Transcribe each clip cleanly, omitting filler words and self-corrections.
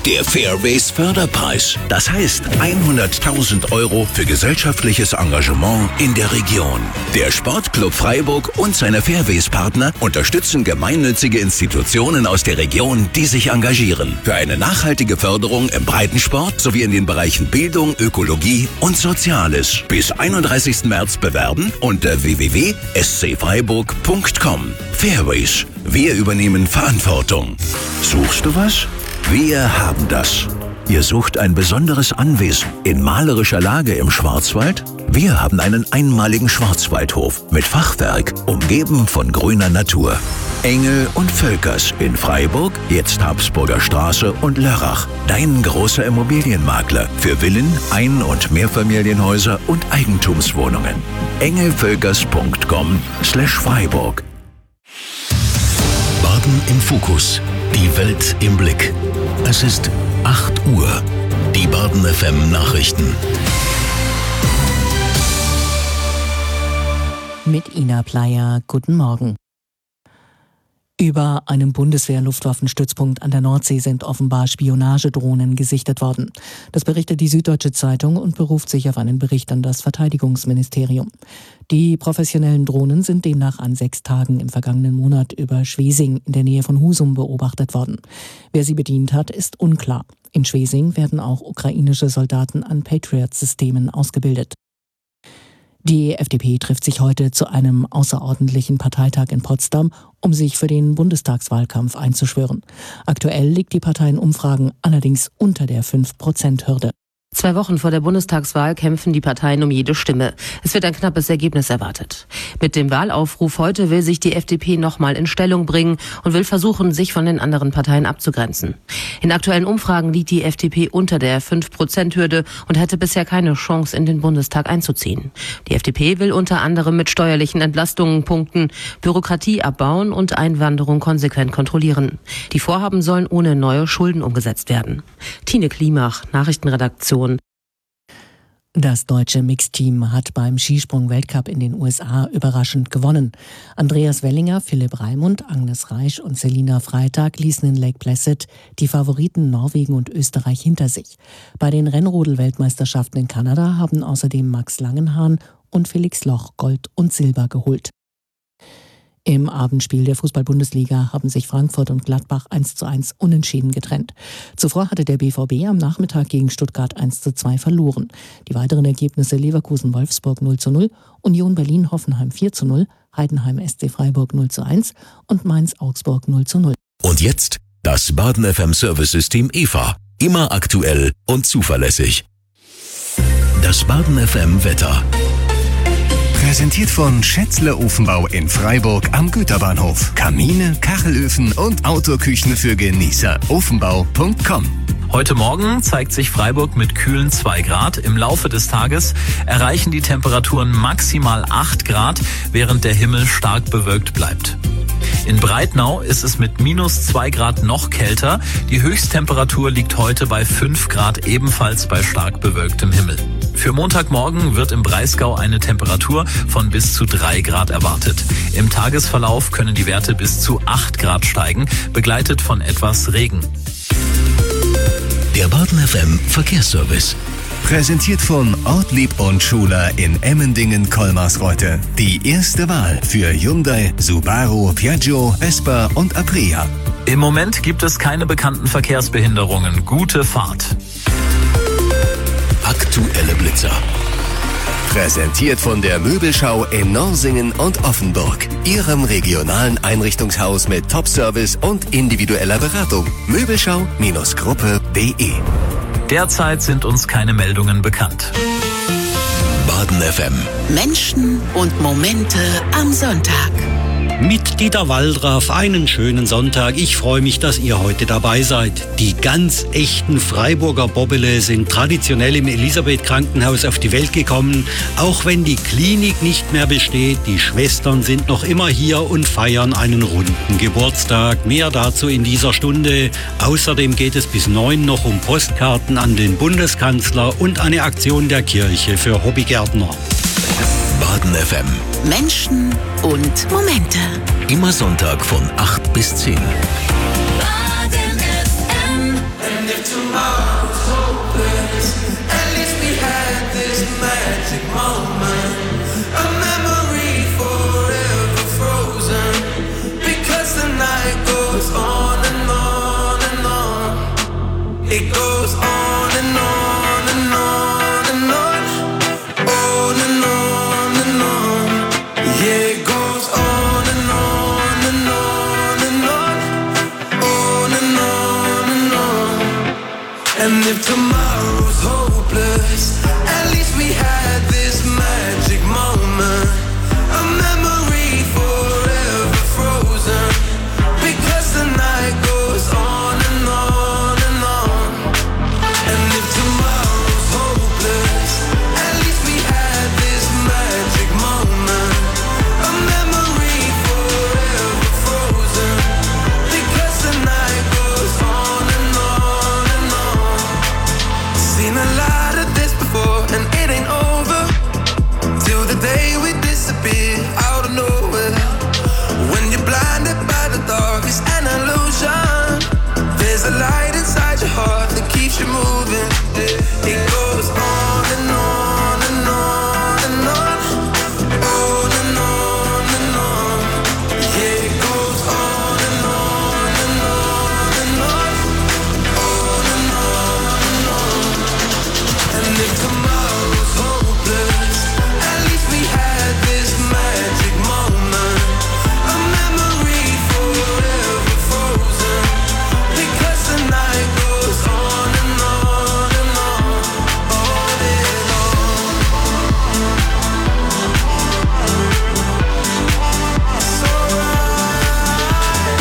Der Fairways Förderpreis. Das heißt 100.000 Euro für gesellschaftliches Engagement in der Region. Der Sportclub Freiburg und seine Fairways-Partner unterstützen gemeinnützige Institutionen aus der Region, die sich engagieren. Für eine nachhaltige Förderung im Breitensport sowie in den Bereichen Bildung, Ökologie und Soziales. Bis 31. März bewerben unter www.scfreiburg.com. Fairways. Wir übernehmen Verantwortung. Suchst du was? Wir haben das. Ihr sucht ein besonderes Anwesen in malerischer Lage im Schwarzwald? Wir haben einen einmaligen Schwarzwaldhof mit Fachwerk, umgeben von grüner Natur. Engel und Völkers in Freiburg, jetzt Habsburger Straße und Lörrach. Dein großer Immobilienmakler für Villen, Ein- und Mehrfamilienhäuser und Eigentumswohnungen. engelvölkers.com/Freiburg. Baden im Fokus. Die Welt im Blick. Es ist 8 Uhr. Die Baden FM Nachrichten. Mit Ina Pleyer, guten Morgen. Über einem Bundeswehr-Luftwaffenstützpunkt an der Nordsee sind offenbar Spionagedrohnen gesichtet worden. Das berichtet die Süddeutsche Zeitung und beruft sich auf einen Bericht an das Verteidigungsministerium. Die professionellen Drohnen sind demnach an 6 Tagen im vergangenen Monat über Schwesing in der Nähe von Husum beobachtet worden. Wer sie bedient hat, ist unklar. In Schwesing werden auch ukrainische Soldaten an Patriot-Systemen ausgebildet. Die FDP trifft sich heute zu einem außerordentlichen Parteitag in Potsdam, um sich für den Bundestagswahlkampf einzuschwören. Aktuell liegt die Partei in Umfragen allerdings unter der 5%-Hürde. 2 Wochen vor der Bundestagswahl kämpfen die Parteien um jede Stimme. Es wird ein knappes Ergebnis erwartet. Mit dem Wahlaufruf heute will sich die FDP nochmal in Stellung bringen und will versuchen, sich von den anderen Parteien abzugrenzen. In aktuellen Umfragen liegt die FDP unter der 5%-Hürde und hätte bisher keine Chance, in den Bundestag einzuziehen. Die FDP will unter anderem mit steuerlichen Entlastungen punkten, Bürokratie abbauen und Einwanderung konsequent kontrollieren. Die Vorhaben sollen ohne neue Schulden umgesetzt werden. Tine Klimach, Nachrichtenredaktion. Das deutsche Mixteam hat beim Skisprung-Weltcup in den USA überraschend gewonnen. Andreas Wellinger, Philipp Raimund, Agnes Reisch und Selina Freitag ließen in Lake Placid die Favoriten Norwegen und Österreich hinter sich. Bei den Rennrodel-Weltmeisterschaften in Kanada haben außerdem Max Langenhahn und Felix Loch Gold und Silber geholt. Im Abendspiel der Fußball-Bundesliga haben sich Frankfurt und Gladbach 1:1 unentschieden getrennt. Zuvor hatte der BVB am Nachmittag gegen Stuttgart 1:2 verloren. Die weiteren Ergebnisse Leverkusen-Wolfsburg 0:0, Union Berlin-Hoffenheim 4:0, Heidenheim SC Freiburg 0:1 und Mainz-Augsburg 0:0. Und jetzt das Baden FM Service-System EVA. Immer aktuell und zuverlässig. Das Baden FM Wetter. Präsentiert von Schätzle Ofenbau in Freiburg am Güterbahnhof. Kamine, Kachelöfen und Outdoor-Küchen für Genießer. Ofenbau.com. Heute Morgen zeigt sich Freiburg mit kühlen 2 Grad. Im Laufe des Tages erreichen die Temperaturen maximal 8 Grad, während der Himmel stark bewölkt bleibt. In Breitnau ist es mit -2 Grad noch kälter. Die Höchsttemperatur liegt heute bei 5 Grad, ebenfalls bei stark bewölktem Himmel. Für Montagmorgen wird im Breisgau eine Temperatur von bis zu 3 Grad erwartet. Im Tagesverlauf können die Werte bis zu 8 Grad steigen, begleitet von etwas Regen. Der Baden FM Verkehrsservice. Präsentiert von Ortlieb und Schuler in Emmendingen-Kolmarsreuth. Die erste Wahl für Hyundai, Subaru, Piaggio, Vespa und Aprilia. Im Moment gibt es keine bekannten Verkehrsbehinderungen. Gute Fahrt. Aktuelle Blitzer. Präsentiert von der Möbelschau in Norsingen und Offenburg. Ihrem regionalen Einrichtungshaus mit Top-Service und individueller Beratung. Möbelschau-gruppe.de. Derzeit sind uns keine Meldungen bekannt. Baden FM. Menschen und Momente am Sonntag. Mit Dieter Waldraff einen schönen Sonntag. Ich freue mich, dass ihr heute dabei seid. Die ganz echten Freiburger Bobbele sind traditionell im Elisabeth-Krankenhaus auf die Welt gekommen. Auch wenn die Klinik nicht mehr besteht, die Schwestern sind noch immer hier und feiern einen runden Geburtstag. Mehr dazu in dieser Stunde. Außerdem geht es bis 9 noch um Postkarten an den Bundeskanzler und eine Aktion der Kirche für Hobbygärtner. Baden FM. Menschen und Momente. Immer Sonntag von 8 bis 10. Baden FM. And if tomorrow's hopeless, at least we had this magic moment, a memory forever frozen, because the night goes on and on and on. And if tomorrow's hopeless, at least we had this magic moment, a memory forever frozen, because the night goes on and on and on. Seen a lot of this before and it ain't over till the day we disappear out of nowhere. When you're blinded by the dark, it's an illusion. There's a light inside your heart that keeps you moving. It goes on and on and on and on, on and on and on. Yeah, it goes on and on and on and on, on and on and on. And if tomorrow's hopeless, at least we had this magic moment, a memory forever frozen, because the night goes on and on and on, on and on. It's alright.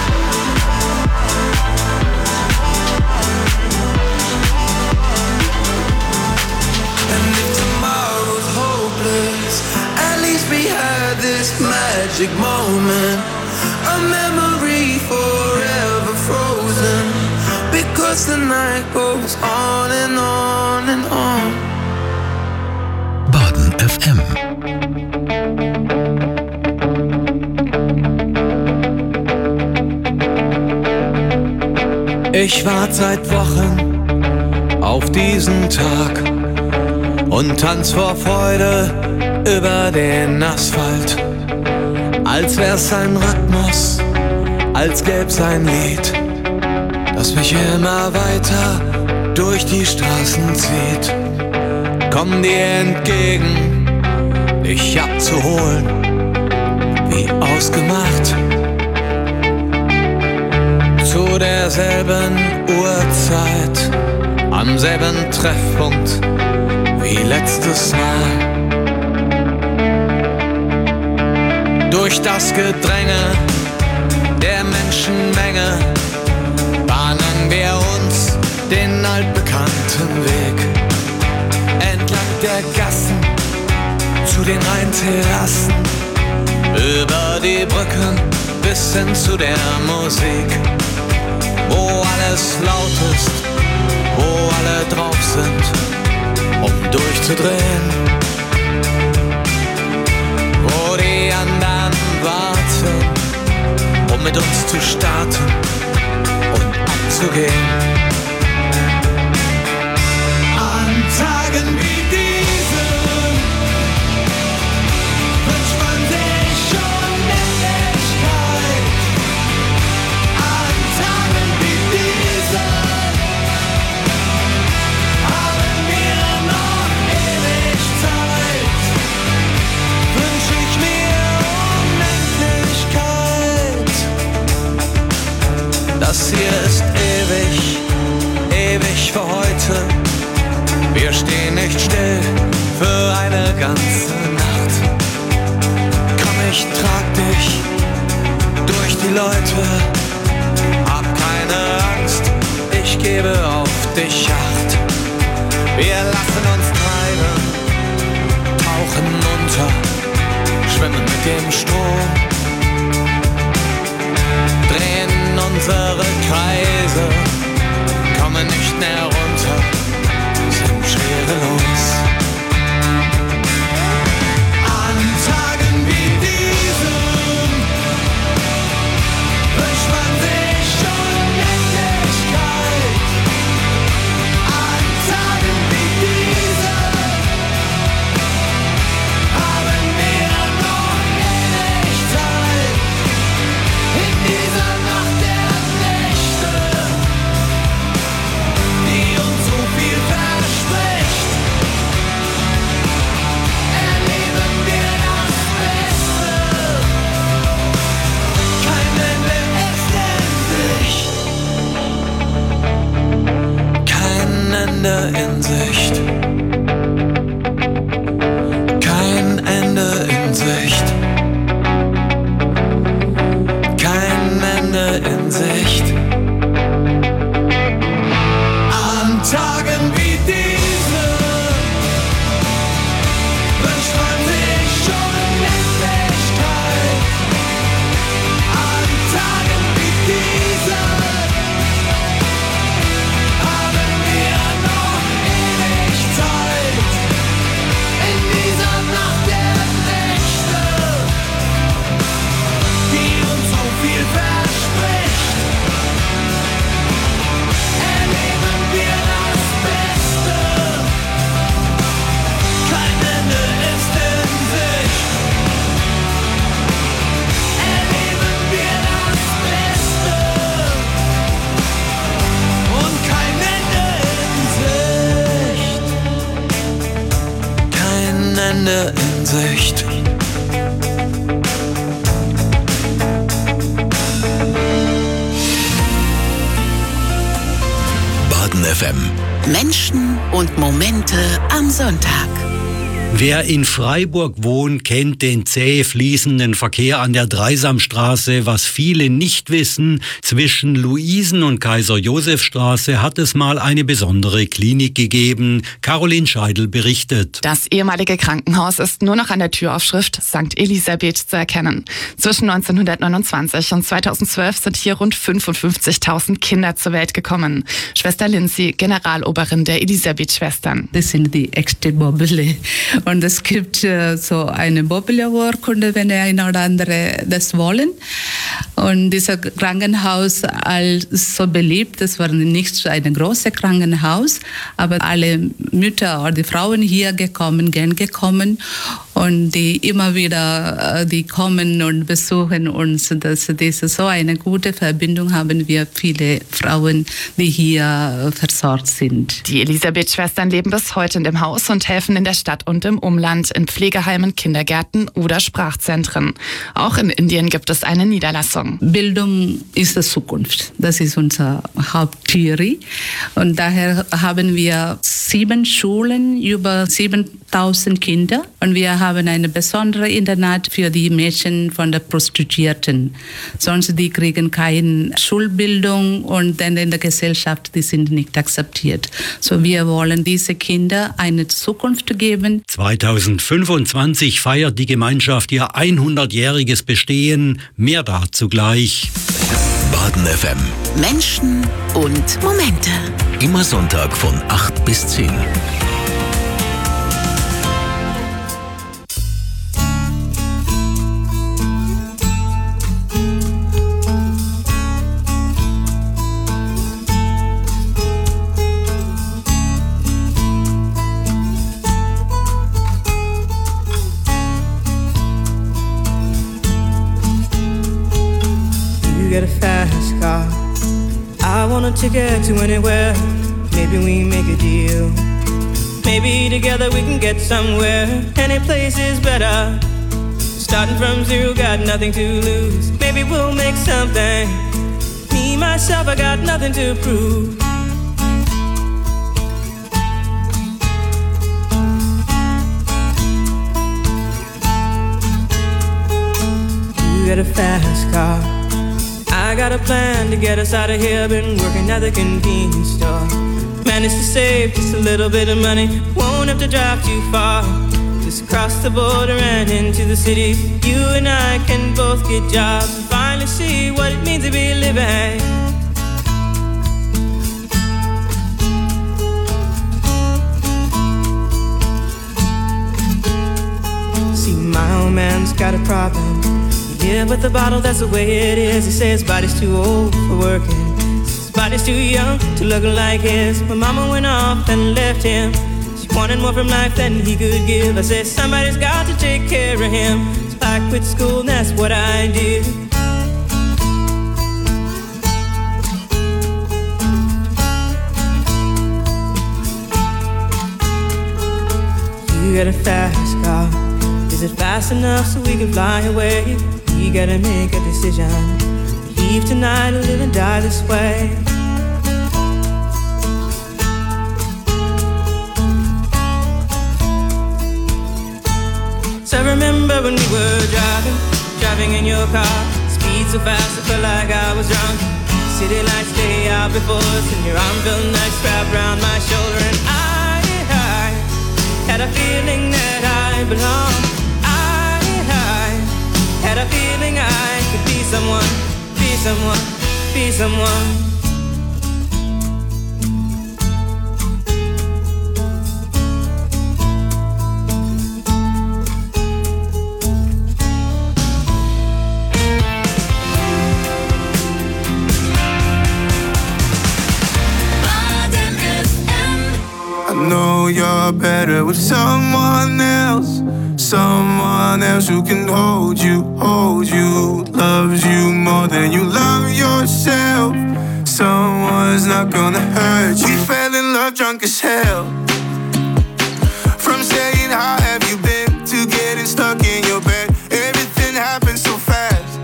And if tomorrow's hopeless, at least we had this magic moment, a memory forever frozen, because the night goes on and on and on. Baden FM. Ich warte seit Wochen auf diesen Tag und tanz vor Freude über den Asphalt. Als wär's ein Rhythmus, als gäb's ein Lied, das mich immer weiter durch die Straßen zieht. Komm dir entgegen, dich abzuholen, wie ausgemacht. Zu derselben Uhrzeit, am selben Treffpunkt wie letztes Mal. Durch das Gedränge der Menschenmenge bahnen wir uns den altbekannten Weg. Entlang der Gassen zu den Rheinterrassen, über die Brücken bis hin zu der Musik, wo alles laut ist, wo alle drauf sind, um durchzudrehen, wo die anderen warten, um mit uns zu starten und abzugehen. An Tagen wie diesen wünscht man sich schon Endlichkeit. An Tagen wie diesen haben wir noch ewig Zeit. Wünsch ich mir Unendlichkeit. Das hier ist ewig, ewig für heute. Wir stehen nicht still für eine ganze Nacht. Komm, ich trag dich durch die Leute. Hab keine Angst, ich gebe auf dich Acht. Wir lassen uns treiben, tauchen unter, schwimmen mit dem Strom, drehen unsere Kreise, kommen nicht mehr runter, sind schwerelos. An Tagen wie diesen wünscht man sich Unendlichkeit. An Tagen wie diesen haben wir noch ewig FM. Menschen und Momente am Sonntag. Wer in Freiburg wohnt, kennt den zäh fließenden Verkehr an der Dreisamstraße. Was viele nicht wissen, zwischen Luisen- und Kaiser-Josef-Straße hat es mal eine besondere Klinik gegeben. Caroline Scheidel berichtet. Das ehemalige Krankenhaus ist nur noch an der Türaufschrift St. Elisabeth zu erkennen. Zwischen 1929 und 2012 sind hier rund 55.000 Kinder zur Welt gekommen. Schwester Lindsay, Generaloberin der Elisabeth-Schwestern. Das sind die echte Bobbele. Und es gibt so eine Bobbele-Urkunde, wenn der eine oder andere das wollen. Und dieses Krankenhaus ist so beliebt. Das war nicht ein großes Krankenhaus, aber alle Mütter oder die Frauen hier gern gekommen. Und die immer wieder, die kommen und besuchen uns. Das ist so eine gute Verbindung haben wir viele Frauen, die hier versorgt sind. Die Elisabeth-Schwestern leben bis heute in dem Haus und helfen in der Stadt und im Umland, in Pflegeheimen, Kindergärten oder Sprachzentren. Auch in Indien gibt es eine Niederlassung. Bildung ist die Zukunft. Das ist unser Haupttheorie. Und daher haben wir 7 Schulen, über 7.000 Kinder. Und wir haben eine besondere Internat für die Mädchen von der Prostituierten. Sonst die kriegen keine Schulbildung und dann in der Gesellschaft, die sind nicht akzeptiert. So wir wollen diese Kinder eine Zukunft geben. 2025 feiert die Gemeinschaft ihr 100-jähriges Bestehen. Mehr dazu gleich. Baden FM. Menschen und Momente. Immer Sonntag von 8 bis 10. Get a fast car. I want a ticket to anywhere. Maybe we make a deal. Maybe together we can get somewhere. Any place is better. Starting from zero, got nothing to lose. Maybe we'll make something. Me, myself, I got nothing to prove. You got a fast car. I got a plan to get us out of here. Been working at the convenience store. Managed to save just a little bit of money. Won't have to drive too far. Just cross the border and into the city. You and I can both get jobs and finally see what it means to be living. See, my old man's got a problem. Yeah, but the bottle, that's the way it is. He says his body's too old for working. His body's too young to look like his. My mama went off and left him. She wanted more from life than he could give. I said, somebody's got to take care of him. So I quit school and that's what I did. You got a fast car. Is it fast enough so we can fly away? We gotta make a decision. Leave tonight or live and die this way. So I remember when we were driving in your car. Speed so fast I felt like I was drunk. City lights stay out before us, and your arm felt nice wrapped around my shoulder. And I had a feeling that I belonged. Had a feeling I could be someone, be someone, be someone. I know you're better with someone else. Someone else who can hold you, loves you more than you love yourself. Someone's not gonna hurt you. We fell in love drunk as hell. From saying how have you been to getting stuck in your bed. Everything happened so fast.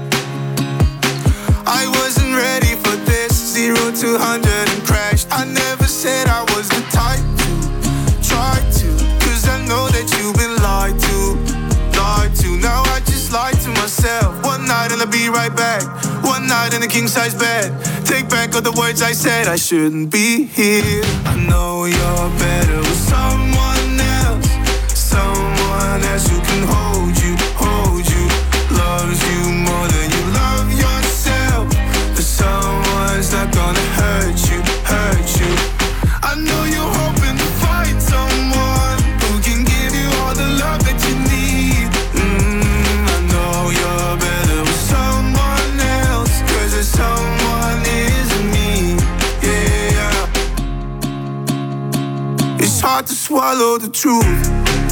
I wasn't ready for this. 0 to 100 and crashed. I never said be right back. One night in a king-size bed. Take back all the words I said. I shouldn't be here. I know you're better with someone else. Someone else who can hold you, loves you more than you love yourself. But someone's not gonna hurt you. I know you're hoping to find someone who can give you all the love that you need. I know you're better with someone else, 'cause there's someone isn't me. Yeah. It's hard to swallow the truth.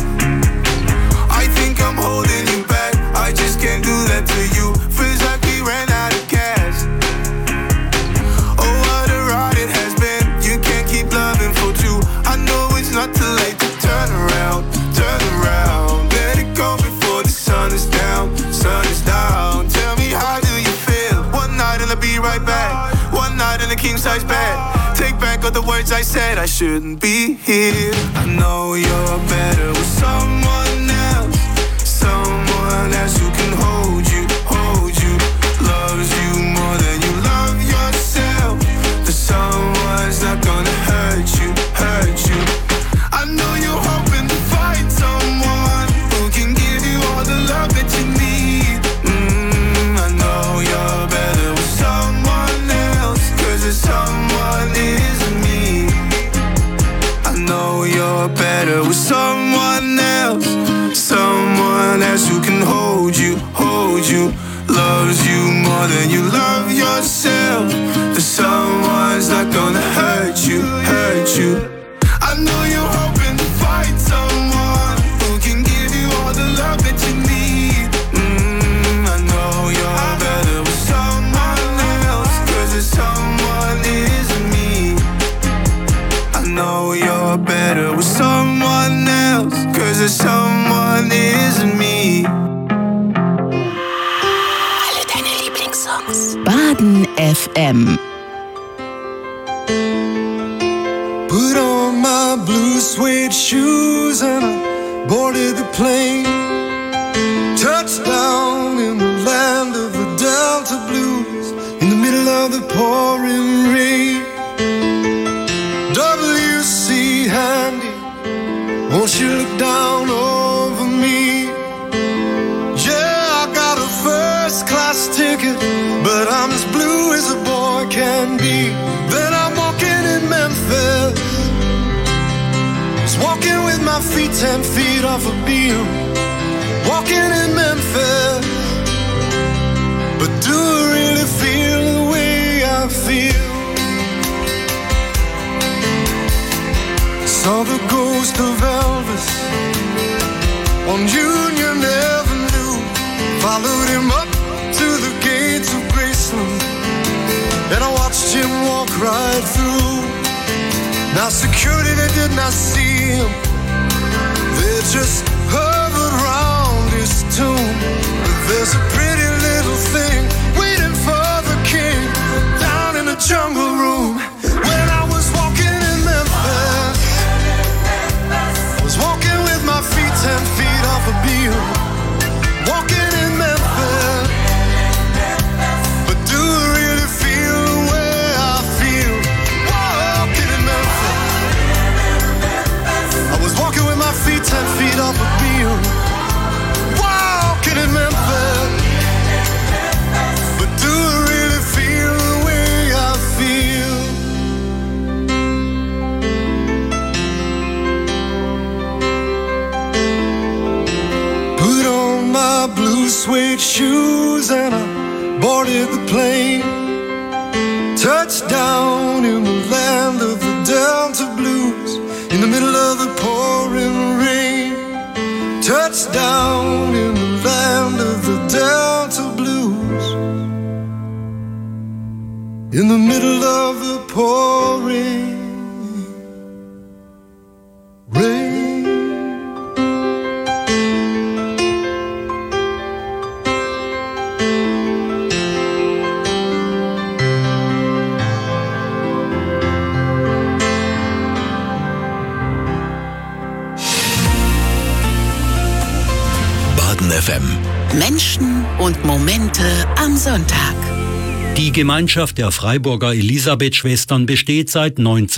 I think I'm holding you back. I just can't do that to you. Feels like we ran out of gas. Oh, what a ride it has been. You can't keep loving for two. I know it's not too late to turn around. Let it go before the sun is down. Tell me, how do you feel? One night and I'll be right back. One night in a king-size bed. Take back all the words I said. I shouldn't be here. I know you're better with someone else. Someone else who can hold you, loves you more than you love yourself. But someone's not gonna hurt you. I know you're hoping to find someone who can give you all the love that you need. I know you're better with someone else, 'cause there's someone isn't me. I know you're better with someone else. Someone else who can hold you, loves you more than you love yourself. But someone's not gonna hurt you. I know you're hoping to find someone who can give you all the love that you need. I know you're better with someone else, 'cause there's someone isn't me. I know you're better with someone else, 'cause there's someone isn't me. Alle deine Lieblingssongs. Baden FM. Put on my blue suede shoes and I boarded the plane. Touchdown in the land of the Delta Blues, in the middle of the pouring rain. W.C. Handy, won't you look down over me? Yeah, I got a first class ticket, but I'm as blue as a boy can be. Then I'm walking in Memphis, walking with my feet 10 feet off a beam. Walking in Memphis, but do I really feel the way I feel? Saw the ghost of Elvis on Union Avenue. Followed him up to the gates of Graceland, and I watched him walk right through. Now security, they did not see him. They just hovered around his tomb. But there's a pretty little thing waiting for the king down in the jungle room. When I was walking in Memphis, I was walking with my feet 10 feet off a beam. Walking in Memphis, but do I really feel the way I feel? Walking in Memphis, I was walking with my feet 10 feet off a beam. Walking in Memphis, but do I really feel the way I feel? Put on my blue suede shoes and I boarded the plane. Touchdown in the land of the Delta Blues, in the middle of the pouring rain. Touchdown in the land of the Delta Blues, in the middle of the pouring rain. FM. Menschen und Momente am Sonntag. Die Gemeinschaft der Freiburger Elisabeth-Schwestern besteht seit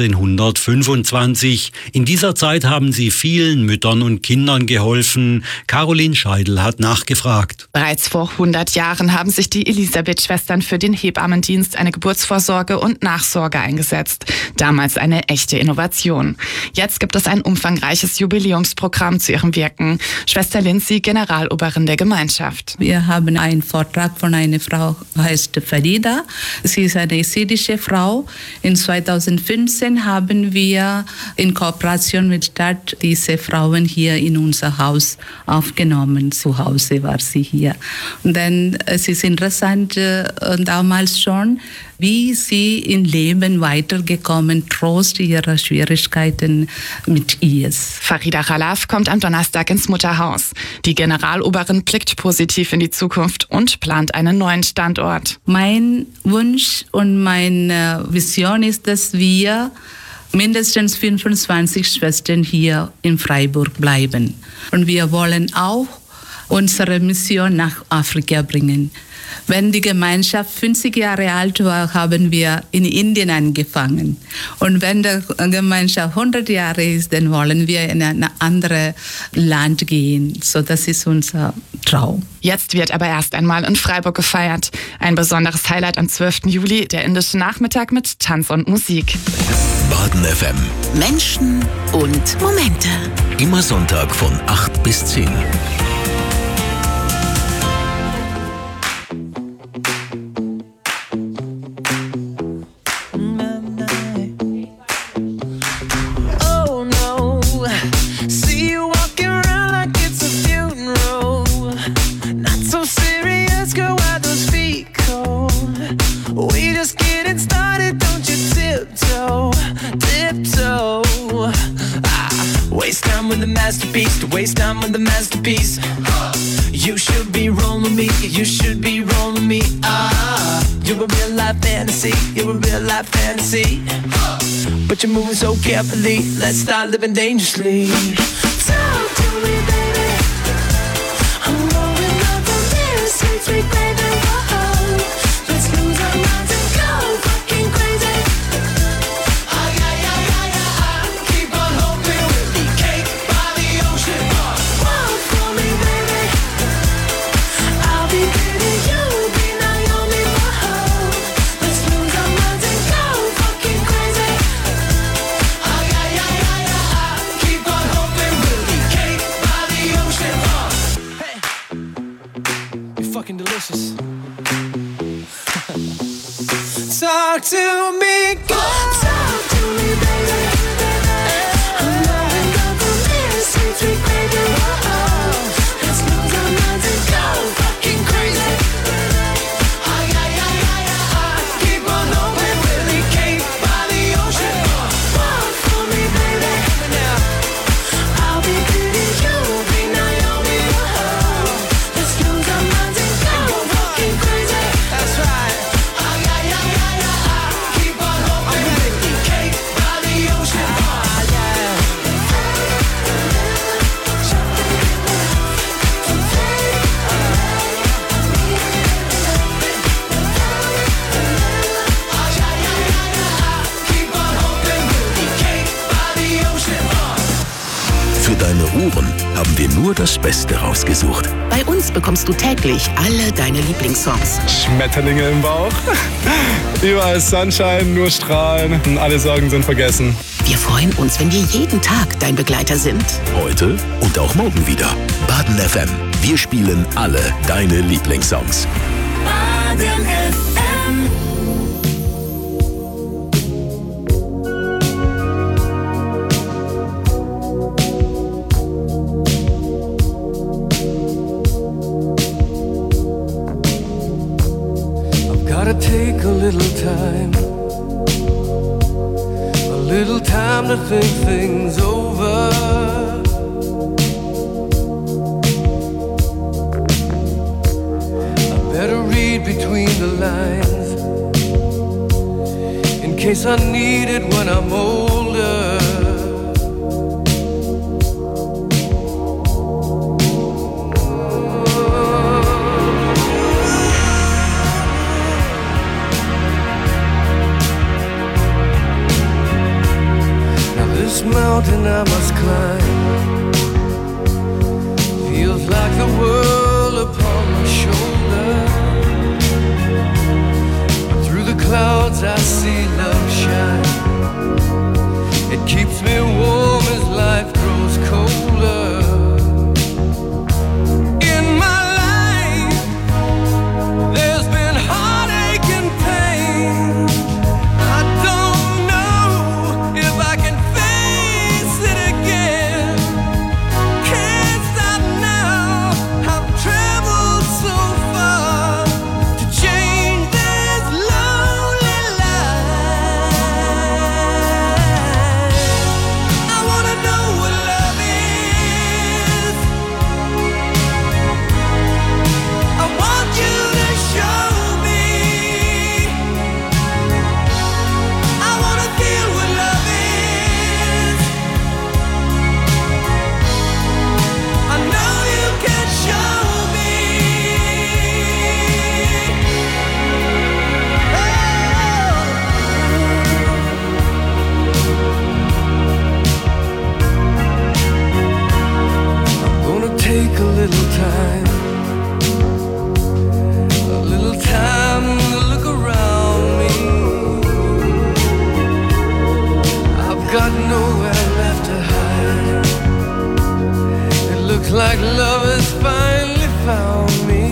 1925. In dieser Zeit haben sie vielen Müttern und Kindern geholfen. Caroline Scheidel hat nachgefragt. Bereits vor 100 Jahren haben sich die Elisabeth-Schwestern für den Hebammendienst, eine Geburtsvorsorge und Nachsorge eingesetzt. Damals eine echte Innovation. Jetzt gibt es ein umfangreiches Jubiläumsprogramm zu ihrem Wirken. Schwester Lindsay, Generaloberin der Gemeinschaft. Wir haben einen Vortrag von einer Frau, heißt Farida. Sie ist eine jesidische Frau. In 2015 haben wir in Kooperation mit Stadt diese Frauen hier in unser Haus aufgenommen. Zu Hause war sie hier. Und dann, es ist interessant, damals schon, wie sie im Leben weitergekommen, trotz ihrer Schwierigkeiten mit IS. Farida Khalaf kommt am Donnerstag ins Mutterhaus. Die Generaloberin blickt positiv in die Zukunft und plant einen neuen Standort. Mein Wunsch und meine Vision ist, dass wir mindestens 25 Schwestern hier in Freiburg bleiben. Und wir wollen auch unsere Mission nach Afrika bringen. Wenn die Gemeinschaft 50 Jahre alt war, haben wir in Indien angefangen. Und wenn die Gemeinschaft 100 Jahre ist, dann wollen wir in ein anderes Land gehen. So, das ist unser Traum. Jetzt wird aber erst einmal in Freiburg gefeiert. Ein besonderes Highlight am 12. Juli, der indische Nachmittag mit Tanz und Musik. Baden FM. Menschen und Momente. Immer Sonntag von 8 bis 10. To waste time with the masterpiece. You should be rolling me, you should be rolling me. You're a real life fantasy, you're a real life fantasy. But you're moving so carefully, let's start living dangerously. Talk to me, baby. I'm rolling up on this sweet, sweet baby. Whoa. Let's lose our minds and go fucking crazy. Keep on hoping we'll be cake by the ocean. Walk for me, baby. I'll be pretty, you'll be Naomi. Whoa. Let's lose our minds and go fucking crazy. Keep on hoping we'll be cake by the ocean. Hey, you're fucking delicious. Talk to me, girl. Talk to me, baby. I'm rolling up on this sweet, sweet baby. Whoa. Let's lose our minds and go fucking crazy. Keep on hoping we'll be cake by the ocean. Walk for me, baby. I'll be pretty, you'll be Naomi. Whoa. Let's lose our minds and go fucking crazy. That's right. Keep on hoping we'll be cake by the ocean. Keep on hoping we'll be cake by the ocean. Für deine Ohren haben wir nur das Beste rausgesucht. Bei uns bekommst du täglich alle deine Lieblingssongs. Schmetterlinge im Bauch. Überall ist Sunshine, nur Strahlen. Und alle Sorgen sind vergessen. Wir freuen uns, wenn wir jeden Tag dein Begleiter sind. Heute und auch morgen wieder. Baden FM. Wir spielen alle deine Lieblingssongs. Baden FM. I've gotta take a little time to think things over. I better read between the lines in case I need it when I'm older. this mountain I must climb. Feels like the world upon my shoulder. Through the clouds I see love shine. It keeps me warm as life grows colder. In my life, there's been heartache and pain. I don't know if I can face it again. Can't stop now. I've traveled so far to change this lonely life. I wanna know what love is. I want you to show me. I wanna feel what love is. I know you can show me. I'm gonna take a little time to look around me. I've got nowhere left to hide. It looks like love has finally found me.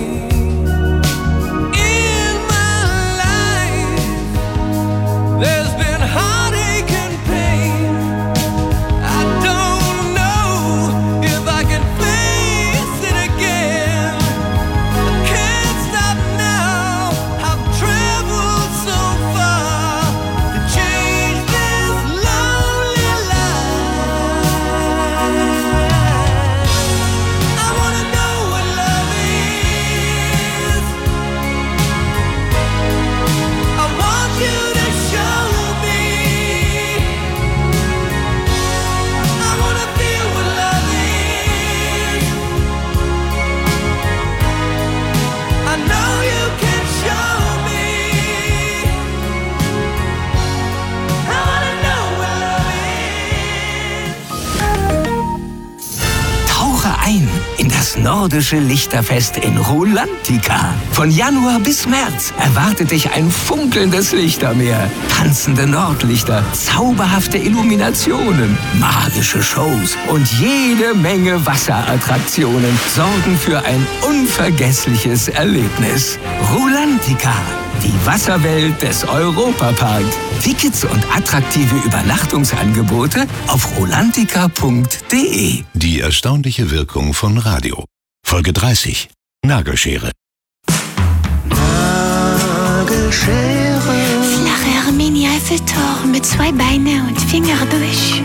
In my life, there's been heartache and pain. I don't know if I can face it again. I can't stop now. I've traveled so far to change this lonely life. I wanna know what love is. I want you to show me. I wanna feel what love is. I know you can show me. I wanna know what love is. Tauche ein in das nordische Lichterfest in Rulantica. Von Januar bis März erwartet dich ein funkelndes Lichtermeer, tanzende Nordlichter, zauberhafte Illuminationen, magische Shows und jede Menge Wasserattraktionen sorgen für ein unvergessliches Erlebnis. Rulantica, die Wasserwelt des Europapark. Tickets und attraktive Übernachtungsangebote auf rulantica.de. Die erstaunliche Wirkung von Radio. Folge 30. Nagelschere. Flacher Mini-Eiffelturm mit 2 Beine und Finger durch.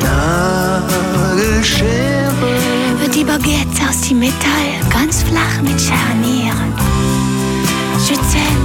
Wird die Baguette aus dem Metall ganz flach mit Scharnieren. Je t'aime.